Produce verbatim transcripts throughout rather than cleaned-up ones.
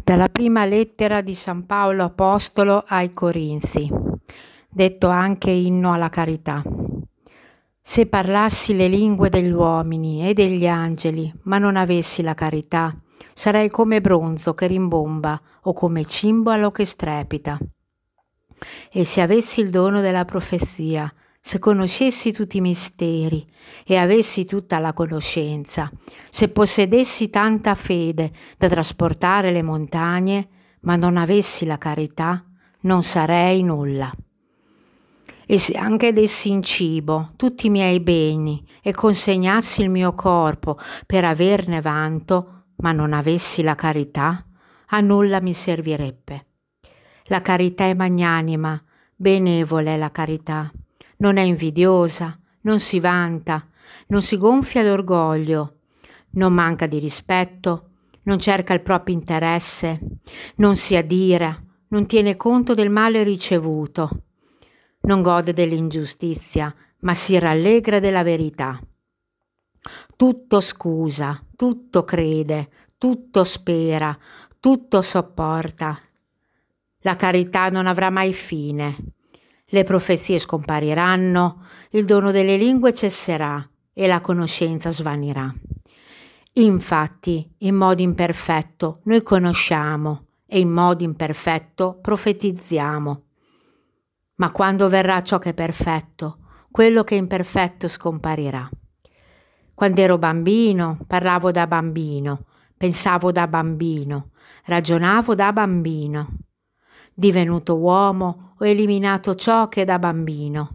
Dalla prima lettera di San Paolo Apostolo ai Corinzi, detto anche inno alla carità. Se parlassi le lingue degli uomini e degli angeli, ma non avessi la carità, sarei come bronzo che rimbomba o come cimbalo che strepita. E se avessi il dono della profezia, se conoscessi tutti i misteri e avessi tutta la conoscenza, se possedessi tanta fede da trasportare le montagne, ma non avessi la carità, non sarei nulla. E se anche dessi in cibo tutti i miei beni e consegnassi il mio corpo per averne vanto, ma non avessi la carità, a nulla mi servirebbe. La carità è magnanima, benevole è la carità. Non è invidiosa, non si vanta, non si gonfia d'orgoglio, non manca di rispetto, non cerca il proprio interesse, non si adira, non tiene conto del male ricevuto, non gode dell'ingiustizia, ma si rallegra della verità. Tutto scusa, tutto crede, tutto spera, tutto sopporta. La carità non avrà mai fine. Le profezie scompariranno, il dono delle lingue cesserà e la conoscenza svanirà. Infatti, in modo imperfetto noi conosciamo e in modo imperfetto profetizziamo. Ma quando verrà ciò che è perfetto, quello che è imperfetto scomparirà. Quando ero bambino, parlavo da bambino, pensavo da bambino, ragionavo da bambino. Divenuto uomo, ho eliminato ciò che è da bambino.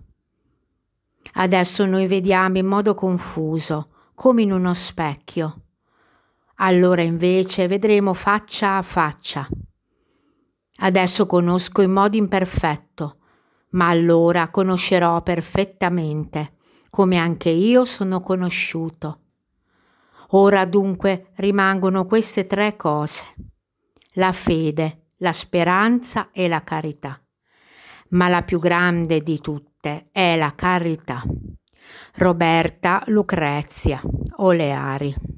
Adesso noi vediamo in modo confuso, come in uno specchio. Allora invece vedremo faccia a faccia. Adesso conosco in modo imperfetto, ma allora conoscerò perfettamente, come anche io sono conosciuto. Ora dunque rimangono queste tre cose: la fede, la speranza e la carità. Ma la più grande di tutte è la carità. Roberta Lucrezia Oleari.